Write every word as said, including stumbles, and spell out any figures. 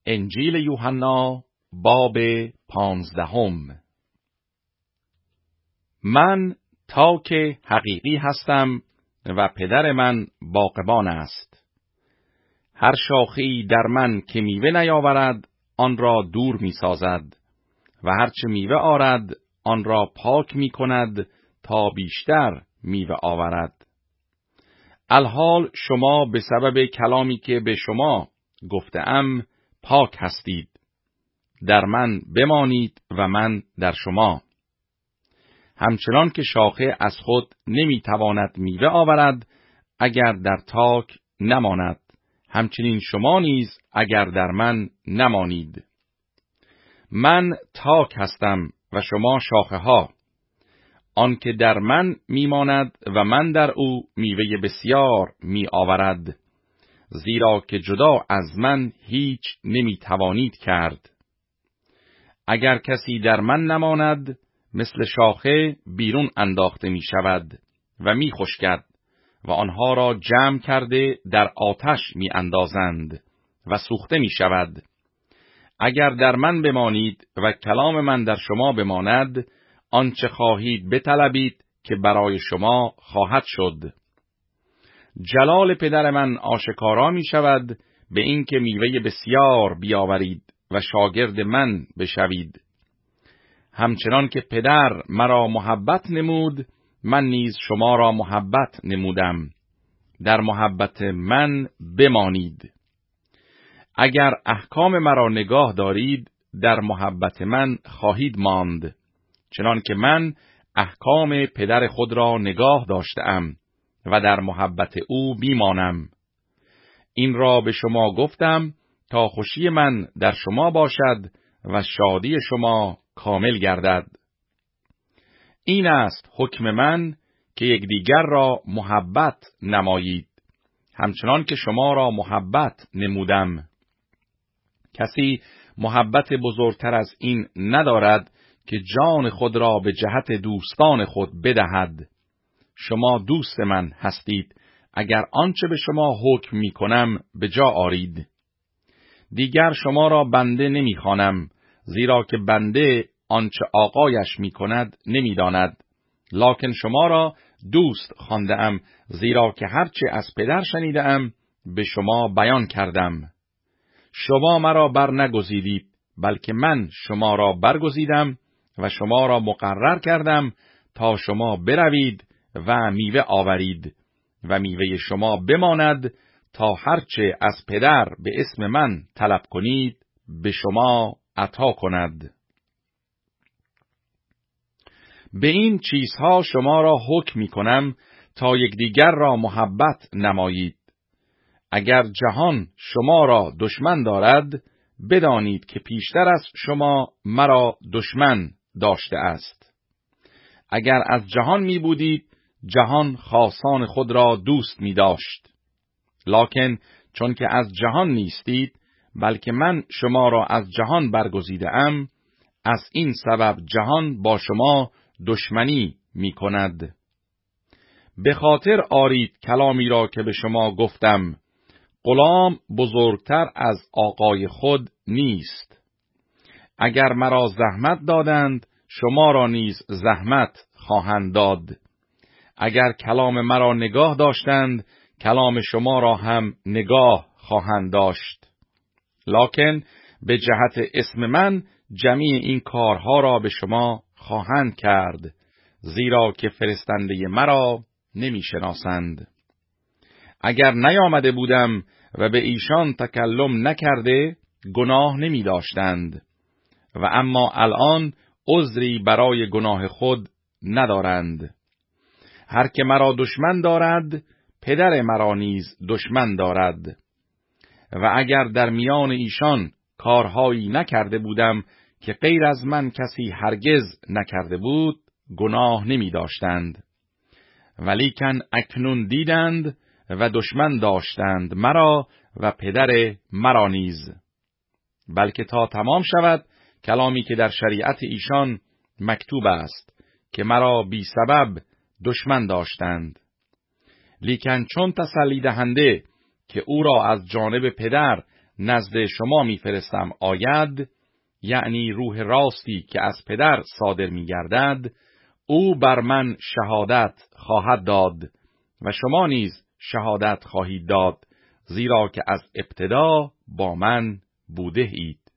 انجیل یوحنا باب پانزدهم. من تاک حقیقی هستم و پدر من باغبان است. هر شاخه‌ای در من که میوه نیاورد آن را دور می‌سازد و هرچه میوه آرد آن را پاک می‌کند تا بیشتر میوه آورد. الحال شما به سبب کلامی که به شما گفتم پاک هستید. در من بمانید و من در شما. همچنان که شاخه از خود نمیتواند میوه آورد اگر در تاک نماند، همچنین شما نیز اگر در من نمانید. من تاک هستم و شما شاخه ها. آن که در من میماند و من در او میوه بسیار می آورد، زیرا که جدا از من هیچ نمیتوانید کرد. اگر کسی در من نماند، مثل شاخه بیرون انداخته می شود و می خشکد و آنها را جمع کرده در آتش می اندازند و سوخته می شود. اگر در من بمانید و کلام من در شما بماند، آنچه خواهید بطلبید که برای شما خواهد شد. جلال پدر من آشکارا می شود به این که میوه بسیار بیاورید و شاگرد من بشوید. همچنان که پدر مرا محبت نمود، من نیز شما را محبت نمودم. در محبت من بمانید. اگر احکام مرا نگاه دارید، در محبت من خواهید ماند، چنان که من احکام پدر خود را نگاه داشتم و در محبت او بیمانم. این را به شما گفتم تا خوشی من در شما باشد و شادی شما کامل گردد. این است حکم من که یکدیگر را محبت نمایید، همچنان که شما را محبت نمودم. کسی محبت بزرگتر از این ندارد که جان خود را به جهت دوستان خود بدهد. شما دوست من هستید اگر آنچه به شما حکم می کنم به جا آرید. دیگر شما را بنده نمی خوانم، زیرا که بنده آنچه آقایش می کند نمی داند. لکن شما را دوست خواندم، زیرا که هرچه از پدر شنیدم به شما بیان کردم. شما مرا بر نگزیدید، بلکه من شما را برگزیدم و شما را مقرر کردم تا شما بروید و میوه آورید و میوه شما بماند، تا هرچه از پدر به اسم من طلب کنید به شما عطا کند. به این چیزها شما را حکم می کنم تا یکدیگر را محبت نمایید. اگر جهان شما را دشمن دارد، بدانید که پیشتر از شما مرا دشمن داشته است. اگر از جهان می بودید، جهان خاصان خود را دوست می داشت. لکن چون که از جهان نیستید، بلکه من شما را از جهان برگزیده ام، از این سبب جهان با شما دشمنی می کند. به خاطر آرید کلامی را که به شما گفتم، غلام بزرگتر از آقای خود نیست. اگر مرا زحمت دادند، شما را نیز زحمت خواهند داد. اگر کلام مرا نگاه داشتند، کلام شما را هم نگاه خواهند داشت. لکن به جهت اسم من جمیع این کارها را به شما خواهند کرد، زیرا که فرستنده مرا نمی شناسند. اگر نیامده بودم و به ایشان تکلم نکرده، گناه نمی داشتند، و اما الان عذری برای گناه خود ندارند. هر که مرا دشمن دارد، پدر مرا نیز دشمن دارد. و اگر در میان ایشان کارهایی نکرده بودم که غیر از من کسی هرگز نکرده بود، گناه نمی داشتند. ولیکن اکنون دیدند و دشمن داشتند مرا و پدر مرا نیز. بلکه تا تمام شود کلامی که در شریعت ایشان مکتوب است که مرا بی سبب دشمن داشتند. لیکن چون تسلی دهنده که او را از جانب پدر نزد شما میفرستم آید، یعنی روح راستی که از پدر صادر می‌گردد، او بر من شهادت خواهد داد و شما نیز شهادت خواهید داد، زیرا که از ابتدا با من بوده اید.